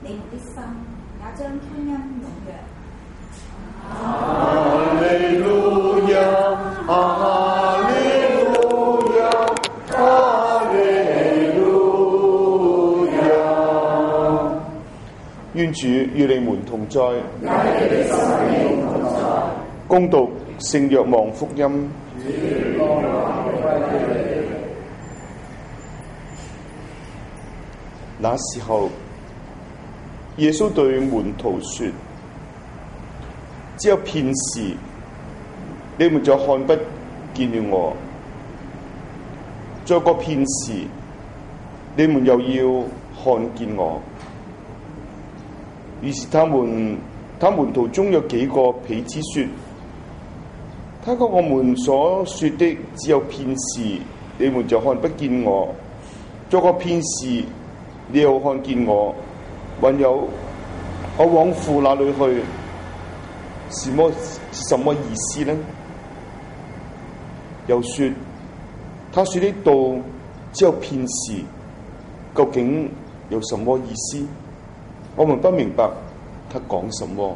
你們的心也將歡欣踴躍。 哈利路亞，哈利路亞，哈利路亞。願主與你們同在，恭讀聖若望福音。那時候，耶穌對門徒說：只有片時，你們就看不見了我；再過片時，你們又要看見我。於是他門徒中有幾個彼此說：他講我們所說的只有片時，你們就看不見我；再過片時，你又看見我。還有，我往父那裏去，是什麼意思呢？又說，他說的道只有片時，究竟有什麼意思？我們不明白他講什麼。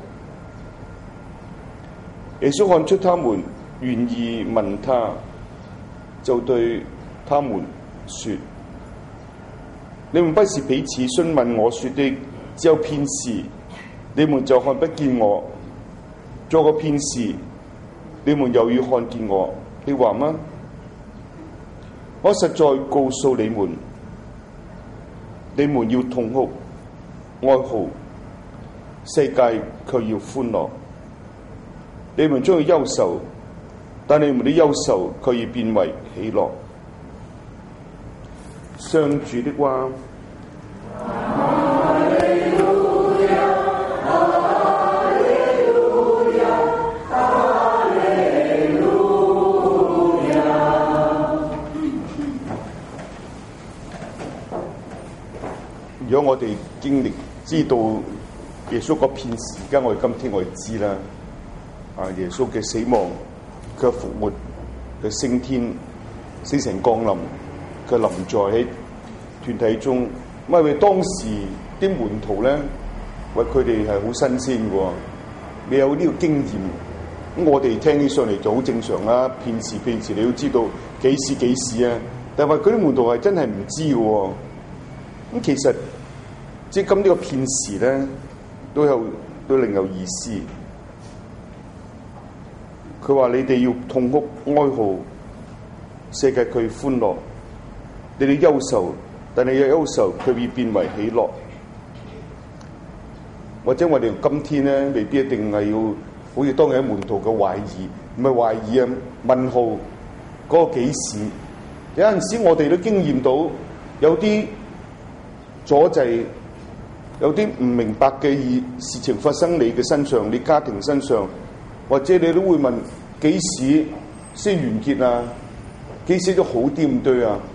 耶穌看出他們願意問他，就對他們說：你們不是彼此詢問我說的只有片時，你們就看不見我；再過片時，你們又要看見我的話嗎？我實在告訴你們，你們要痛哭哀號，世界卻要歡樂；你們將要憂愁，但你們的憂愁卻要變為喜樂。上主的話。如果我哋經歷知道耶穌嗰片時間，我哋今天我哋知啦，耶穌嘅死亡、佢復活、佢升天、死神降臨、佢臨在喺團體中，因為當時啲門徒咧，喂佢哋係好新鮮嘅，未有呢個經驗。咁我哋聽起上嚟就好正常啦，片時你都知道幾時啊，但係佢啲門徒係真係唔知嘅。咁其實即係咁呢個片時咧，都另有意思。佢話你哋要痛哭哀號，世界佢歡樂；你哋憂愁，但係嘅憂愁佢會變為喜樂。或者我哋今天咧，未必一定係要好似當日門徒嘅懷疑，唔係懷疑啊，問號嗰個幾時？有陣時我哋都經驗到有啲阻滯，有啲唔明白嘅事情發生你嘅身上，你家庭身上，或者你都會問幾時先完結啊？幾時都好啲咁對啊？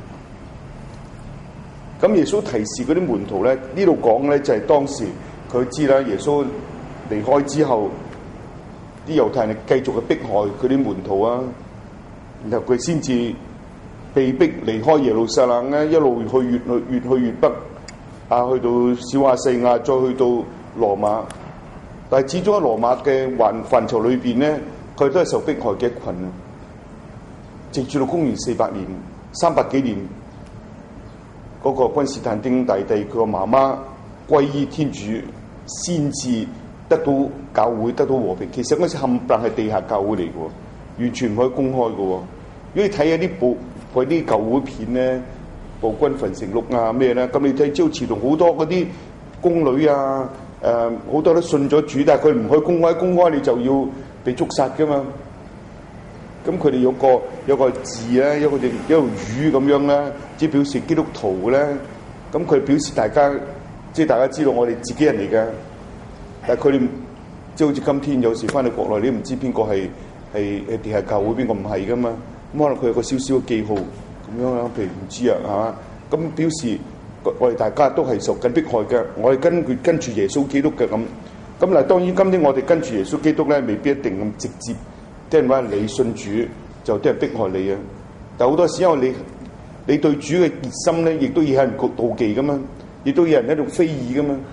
咁耶穌提示嗰啲門徒咧，呢度講咧就係當時佢知啦，耶穌離開之後，啲猶太人繼續去迫害佢啲門徒啊，然後佢先至被逼離開耶路撒冷咧，一路去越去越北。去到小亞細亞，再去到羅馬，但係始終喺羅馬嘅範疇裏邊咧，佢都係受迫害嘅一群。直至到公元400年，300幾年，嗰個君士坦丁大帝佢個媽媽歸依天主，先至得到教會得到和平。其實嗰時冚唪唥係地下教會嚟嘅，完全唔可以公開嘅。如果你睇下啲舊會片咧，暴君焚城錄啊咩咧，咁你睇朝詞同好多嗰啲宮女啊，好多都信咗主，但係佢唔可以公開你就要被捉殺噶嘛。咁佢哋有個字咧，一個魚咁樣咧，即係表示基督徒咧。咁佢表示大家知道我哋自己人嚟嘅，但係佢哋即係好似今天有時翻到國內，你唔知邊個係地下教會，邊個唔係噶嘛。咁可能佢有個少少嘅記號。咁樣啦，譬如唔知啊，係嘛？咁表示我哋大家都係受緊迫害嘅，我哋跟住耶穌基督嘅咁。咁嗱，當然今天我哋跟住耶穌基督咧，未必一定咁直接，啲人話你信主就啲人迫害你啊。但好多時因為你對主嘅熱心咧，亦都有人妒忌噶嘛，亦都有人喺度非議噶嘛。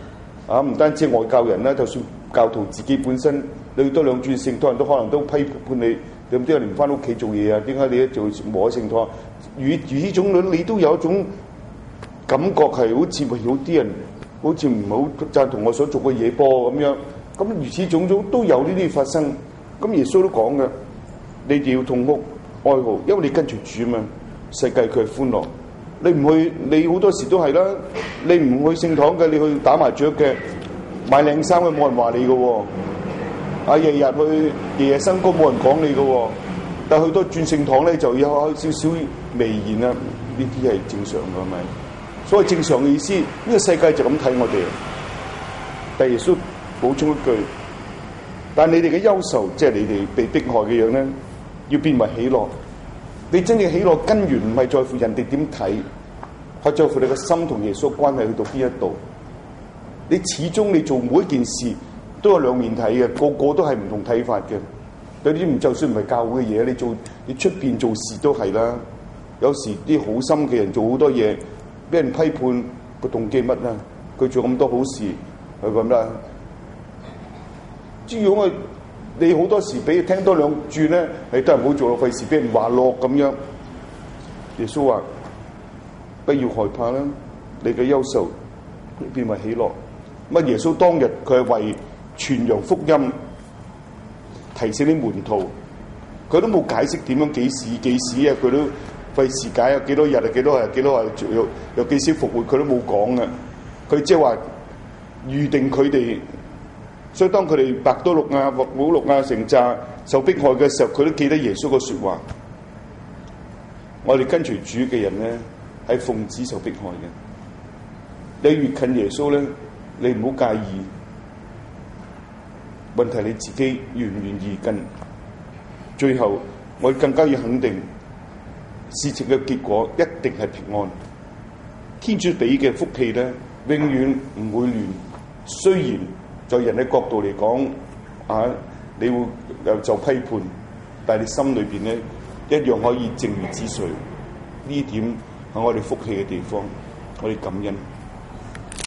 啊，唔單止外教人啦，就算教徒自己本身，你多兩轉聖堂人都可能都批判你，點解你唔翻屋企做嘢啊？點解你一做摸聖堂？如呢種你都有一種感覺係好似有啲人好似唔好贊同我所做嘅嘢噃咁樣。咁如此種種都有呢啲發生。咁耶穌都講嘅，你哋要痛哭哀號，因為你跟住主嘛，世界佢係歡樂。你唔去，你好多時都係啦。你唔去聖堂嘅，你去打麻雀嘅，買靚衫嘅，冇人話你嘅喎。啊，日日去夜夜笙歌，冇人講你嘅喎。但係去到轉聖堂咧，就有少少微言啦。呢啲係正常嘅，係咪？所謂正常嘅意思，呢個世界就咁睇我哋。但耶穌補充一句：但你哋嘅憂愁，即係你哋被迫害嘅樣咧，要變為喜樂。你真正喜樂根源唔係在乎人哋點睇，係在乎你個心同耶穌關係去到邊一度。你始終你做每一件事都有兩面睇嘅，個個都係唔同睇法嘅。有啲唔就算唔係教會嘅嘢，你出邊做事都係啦。有時啲好心嘅人做好多嘢，俾人批判個動機乜啦？佢做咁多好事係咁啦。至於我你好多時俾佢聽多兩轉咧，你都係唔好做咯，費事俾人話落咁樣。耶穌話：不要害怕啦，你嘅憂愁變為喜樂。乜耶穌當日佢係為傳揚福音，提醒啲門徒，佢都冇解釋點樣幾時啊，佢都費事解啊，幾多日啊，幾多日有幾時復活，佢都冇講嘅。佢即係話預定佢哋。所以當佢哋伯多祿亞、伯母祿亞成紮受迫害嘅時候，佢都記得耶穌個說話。我哋跟隨主嘅人咧，係奉旨受迫害嘅。你越近耶穌咧，你唔好介意。問題你自己願唔願意跟？最後我哋更加要肯定，事情嘅結果一定係平安。天主俾嘅福氣咧，永遠唔會亂。雖然在人嘅角度嚟講，你會又就批判，但係你心裏邊咧一樣可以正如止水。呢點係我哋福氣嘅地方，我哋感恩。